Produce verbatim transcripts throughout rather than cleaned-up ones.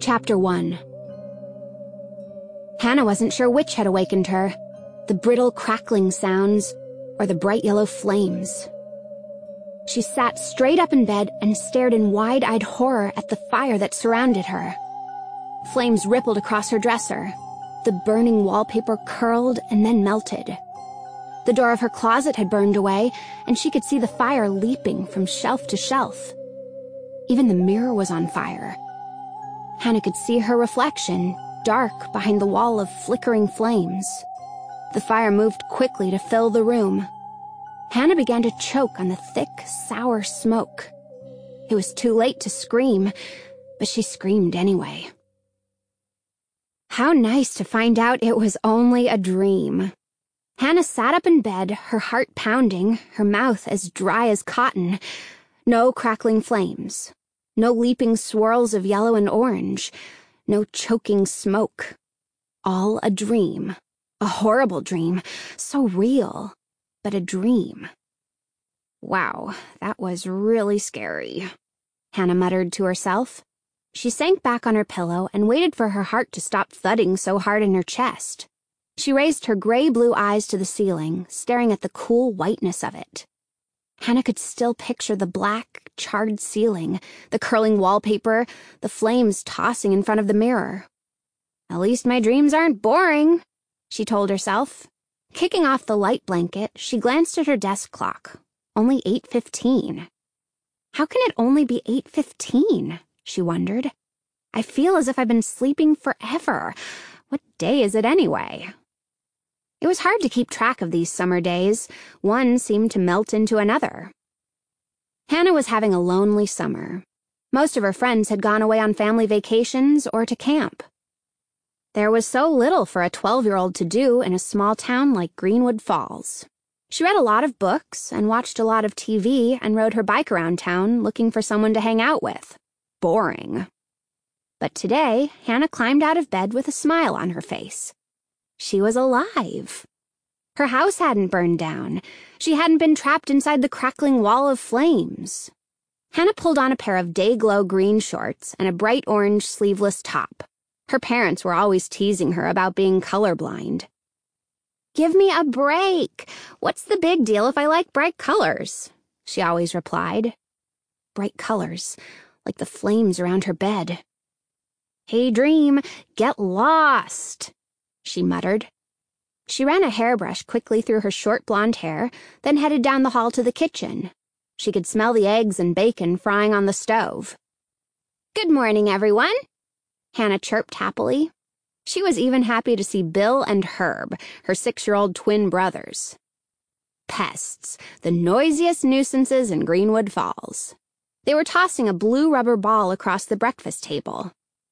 Chapter one. Hannah wasn't sure which had awakened her, the brittle crackling sounds or the bright yellow flames. She sat straight up in bed and stared in wide-eyed horror at the fire that surrounded her. Flames rippled across her dresser. The burning wallpaper curled and then melted. The door of her closet had burned away, and she could see the fire leaping from shelf to shelf. Even the mirror was on fire. Hannah could see her reflection, dark behind the wall of flickering flames. The fire moved quickly to fill the room. Hannah began to choke on the thick, sour smoke. It was too late to scream, but she screamed anyway. How nice to find out it was only a dream. Hannah sat up in bed, her heart pounding, her mouth as dry as cotton. No crackling flames. No leaping swirls of yellow and orange. No choking smoke. All a dream. A horrible dream. So real. But a dream. Wow, that was really scary, Hannah muttered to herself. She sank back on her pillow and waited for her heart to stop thudding so hard in her chest. She raised her gray-blue eyes to the ceiling, staring at the cool whiteness of it. Hannah could still picture the black, charred ceiling, the curling wallpaper, the flames tossing in front of the mirror. At least my dreams aren't boring, she told herself. Kicking off the light blanket, she glanced at her desk clock. Only eight fifteen. How can it only be eight fifteen? She wondered. I feel as if I've been sleeping forever. What day is it anyway? It was hard to keep track of these summer days. One seemed to melt into another. Hannah was having a lonely summer. Most of her friends had gone away on family vacations or to camp. There was so little for a twelve-year-old to do in a small town like Greenwood Falls. She read a lot of books and watched a lot of T V and rode her bike around town looking for someone to hang out with. Boring. But today, Hannah climbed out of bed with a smile on her face. She was alive. Her house hadn't burned down. She hadn't been trapped inside the crackling wall of flames. Hannah pulled on a pair of day-glow green shorts and a bright orange sleeveless top. Her parents were always teasing her about being colorblind. "Give me a break. What's the big deal if I like bright colors?" she always replied. Bright colors, like the flames around her bed. "Hey, dream, get lost," she muttered. She ran a hairbrush quickly through her short blonde hair, then headed down the hall to the kitchen. She could smell the eggs and bacon frying on the stove. "Good morning, everyone," Hannah chirped happily. She was even happy to see Bill and Herb, her six-year-old twin brothers. Pests, the noisiest nuisances in Greenwood Falls. They were tossing a blue rubber ball across the breakfast table.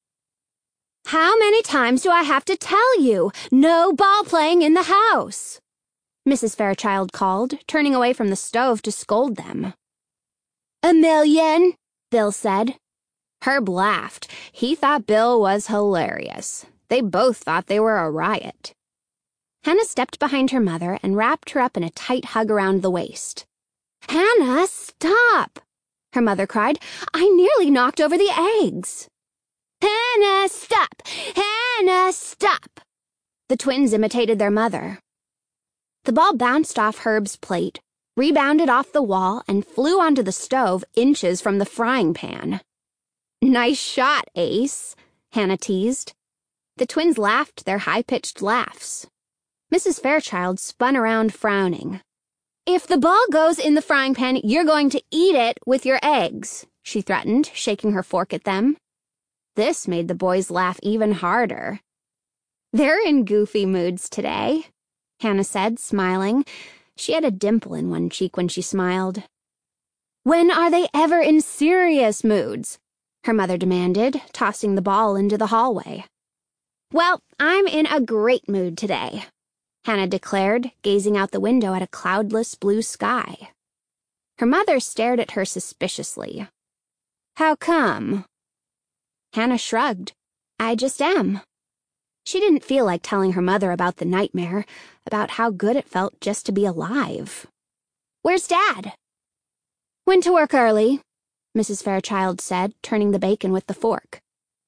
"How many times do I have to tell you? No ball playing in the house," Missus Fairchild called, turning away from the stove to scold them. "A million," Bill said. Herb laughed. He thought Bill was hilarious. They both thought they were a riot. Hannah stepped behind her mother and wrapped her up in a tight hug around the waist. "Hannah, stop!" her mother cried. "I nearly knocked over the eggs." "Hannah, stop! Hannah, stop!" The twins imitated their mother. The ball bounced off Herb's plate, rebounded off the wall, and flew onto the stove inches from the frying pan. "Nice shot, Ace," Hannah teased. The twins laughed their high-pitched laughs. Missus Fairchild spun around frowning. "If the ball goes in the frying pan, you're going to eat it with your eggs," she threatened, shaking her fork at them. This made the boys laugh even harder. "They're in goofy moods today," Hannah said, smiling. She had a dimple in one cheek when she smiled. "When are they ever in serious moods?" her mother demanded, tossing the ball into the hallway. "Well, I'm in a great mood today," Hannah declared, gazing out the window at a cloudless blue sky. Her mother stared at her suspiciously. "How come?" Hannah shrugged. "I just am." She didn't feel like telling her mother about the nightmare, about how good it felt just to be alive. "Where's Dad?" "Went to work early," Missus Fairchild said, turning the bacon with the fork.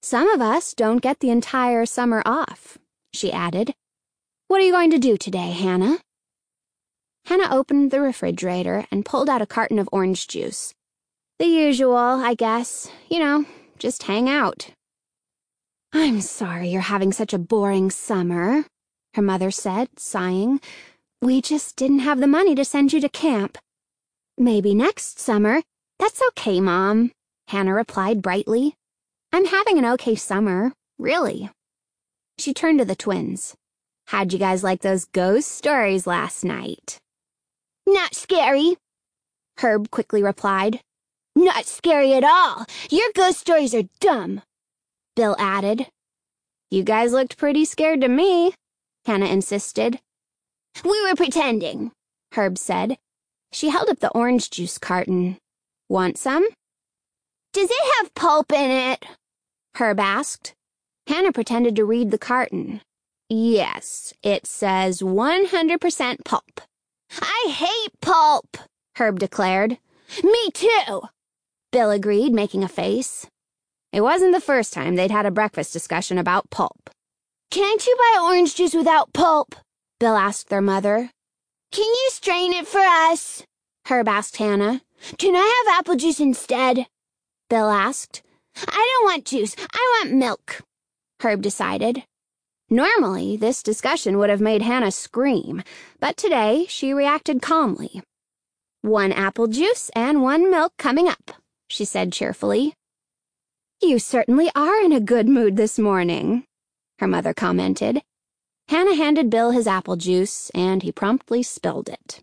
Some of us don't get the entire summer off, she added. What are you going to do today, Hannah? Hannah opened the refrigerator and pulled out a carton of orange juice. The usual, I guess. You know, just hang out. I'm sorry you're having such a boring summer, her mother said, sighing. We just didn't have the money to send you to camp. Maybe next summer. That's okay, Mom, Hannah replied brightly. I'm having an okay summer, really. She turned to the twins. How'd you guys like those ghost stories last night? Not scary, Herb quickly replied. Not scary at all. Your ghost stories are dumb, Bill added. You guys looked pretty scared to me, Hannah insisted. We were pretending, Herb said. She held up the orange juice carton. Want some? Does it have pulp in it? Herb asked. Hannah pretended to read the carton. Yes, it says one hundred percent pulp. I hate pulp, Herb declared. Me too, Bill agreed, making a face. It wasn't the first time they'd had a breakfast discussion about pulp. Can't you buy orange juice without pulp? Bill asked their mother. Can you strain it for us? Herb asked Hannah. Can I have apple juice instead? Bill asked. I don't want juice. I want milk, Herb decided. Normally, this discussion would have made Hannah scream, but today she reacted calmly. One apple juice and one milk coming up, she said cheerfully. You certainly are in a good mood this morning, her mother commented. Hannah handed Bill his apple juice, and he promptly spilled it.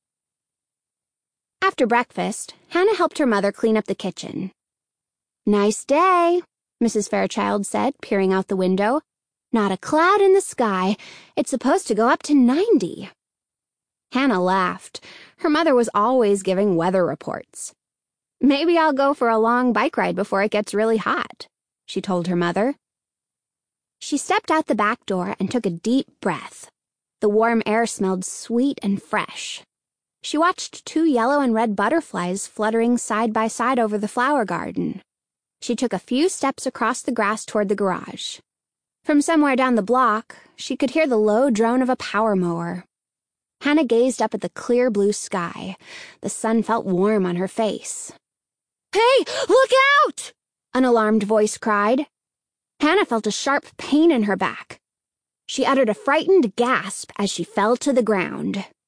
After breakfast, Hannah helped her mother clean up the kitchen. Nice day, Missus Fairchild said, peering out the window. Not a cloud in the sky. It's supposed to go up to ninety. Hannah laughed. Her mother was always giving weather reports. Maybe I'll go for a long bike ride before it gets really hot, she told her mother. She stepped out the back door and took a deep breath. The warm air smelled sweet and fresh. She watched two yellow and red butterflies fluttering side by side over the flower garden. She took a few steps across the grass toward the garage. From somewhere down the block, she could hear the low drone of a power mower. Hannah gazed up at the clear blue sky. The sun felt warm on her face. Hey, look out! An alarmed voice cried. Hannah felt a sharp pain in her back. She uttered a frightened gasp as she fell to the ground.